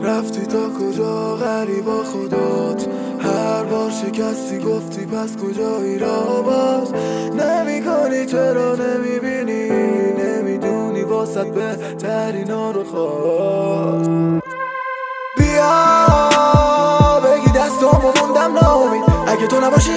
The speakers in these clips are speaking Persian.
رفتی تا کجا غریبا خودت، هر بار شکستی گفتی پس کجایی را باز نمی کنی، چرا نمی بینی، نمیدونی واسط بهترینا رو خواست. بیا بگی دستامو موندم ناامید، اگه تو نباشی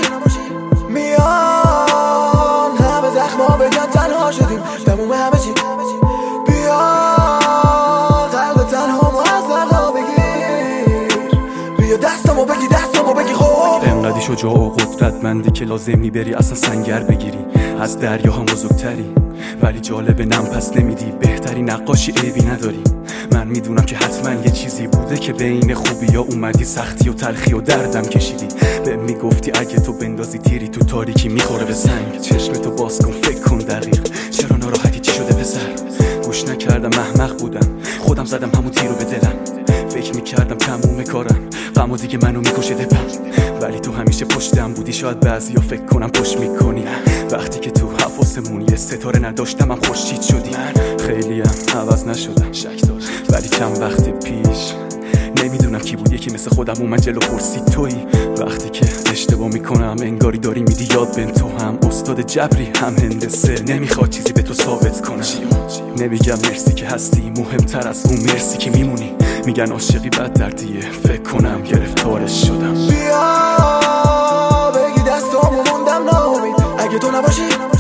میان همه زخما بگن تنها شدیم تموم همه چی. بیا قلب تنهامو از عقا بگیر، بیا دستامو بگی خب انقدی شجاع و قدرتمندی که لازم نی بری اصلا سنگر بگیری، از دریاها بزرگتری ولی جالبه نم پس نمیدی، بهتری نقاشی عیبی نداری. من میدونم که حتما یه چیزی بوده که بین خوبی ها اومدی، سختی و تلخی و دردم کشیدی. به میگفتی اگه تو بندازی تیری تو تاریکی میخوره به سنگ، چشمتو باز کن فکر کن دقیق، چرا ناراحتی چی شده پسر؟ گوش نکردم احمق بودم، خودم زدم همون تیرو به دلم، فکر میکردم تموم کارم، غم و دیگه منو میکشه دپم، ولی تو همیشه پشتم بودی. شاید بعضیا فکر کنم پشت میکنی، وقتی که تو حواسمون یه ستاره نداشتم هم خورشید شدی. خیلیم عوض نشدم ولی چند وقت پیش نمیدونم کی بود یکی مثل خودم اومد جلو پرسید تویی. وقتی که اشتباه میکنم انگاری داری میدی یاد بن، تو هم استاد جبری هم هندسه، نمیخواد چیزی به تو ثابت کنم. نمیگم مرسی که هستی، مهمتر از اون مرسی که میمونی. میگن عاشقی بد دردیه، فکر کنم گرفتارش شدم. بیا بگی دستامو موندم ناامید، اگه تو نباشی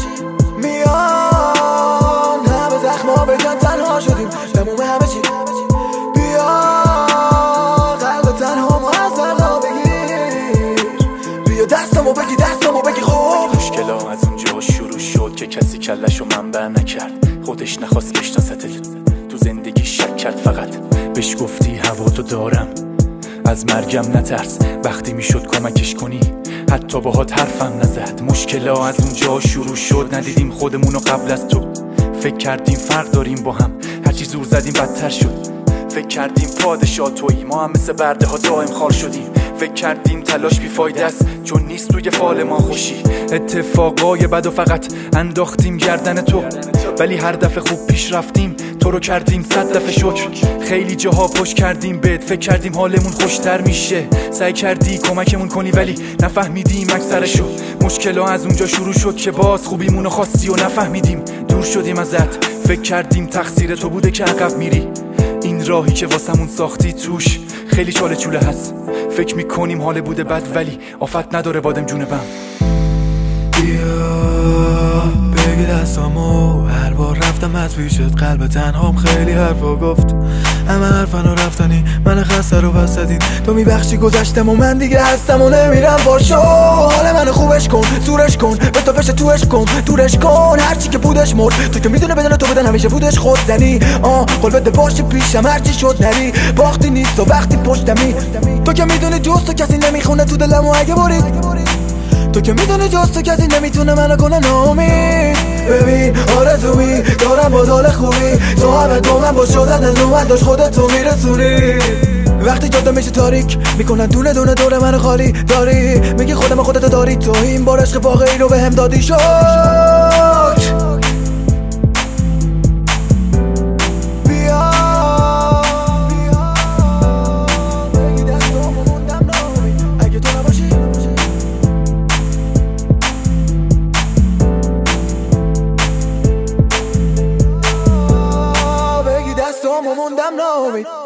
میان همه زخما بگن تنها شدیم تموم همه چی. بیا قلب تنهامو از عقا بگیر، بیا دستامو بگی خب. مشکلا از اونجا شروع شد که کسی کلشو منبع نکرد، خودش نخواست بشناستت، تو زندگی شک کرد، فقط بهش گفتی هوا تو دارم، از مرگم نترس، وقتی میشد کمکش کنی حتی باهات حرفم نزد. مشکلا از اونجا شروع شد، ندیدیم خودمونو قبل از تو، فکر کردیم فرق داریم با هم، هرچی زور زدیم بدتر شد. فکر کردیم پادشاه تویی، ما هم مثل برده ها دائم خار شدیم. فکر کردیم تلاش بیفایده است چون نیست توی فال ما خوشی. اتفاقای بد و فقط انداختیم گردن تو، ولی هر دفعه خوب پیش رفتیم تو رو کردیم 100 دفعه شکر. خیلی جاها پشت کردیم بهت، فکر کردیم حالمون خوشتر میشه، سعی کردی کمکمون کنی ولی نفهمیدیم اکثرشو. مشکلا از اونجا شروع شد که باز خوبیمونو خواستی و نفهمیدیم، دور شدیم ازت، فکر کردیم تقصیر تو بوده که عقب میری. این راهی که واسمون ساختی توش خیلی چاله چوله هست، فکر میکنیم حال بوده بد ولی آفت نداره بادم جونبم. بیا بگی دستامو، هر بار رفتم از پیشت قلب تنهام خیلی حرفا گفت، همه حرفنو رفتنی من خسته رو بستدین، تو میبخشی گذشتم و من دیگه هستم و نمیرم. باشو حال منو خوبش کن، زورش کن، به تو بشه توش کن، دورش کن، هرچی که بودش مرد، تو که میدونه بدن تو بدن همیشه بودش خود زنی. قول بده باشه پیشم هرچی شد نری، باختی نیست و وقتی پشتمی، تو که میدونی جز تو کسی نمیخونه تو دلمو اگه برید، تو که میدونی جز تو کسی نمیتونه منو کنه ناامید. ببین آرزومی دارم با حال خوبی، تو همه با من با شدن نومد داشت خودتو میرسونی. وقتی جاده میشه تاریک میکنن دونه دونه دور منو خالی داری، میگی خودتو داری، تو این بار عشق واقعی رو بهم دادی. شک موندم ناامید.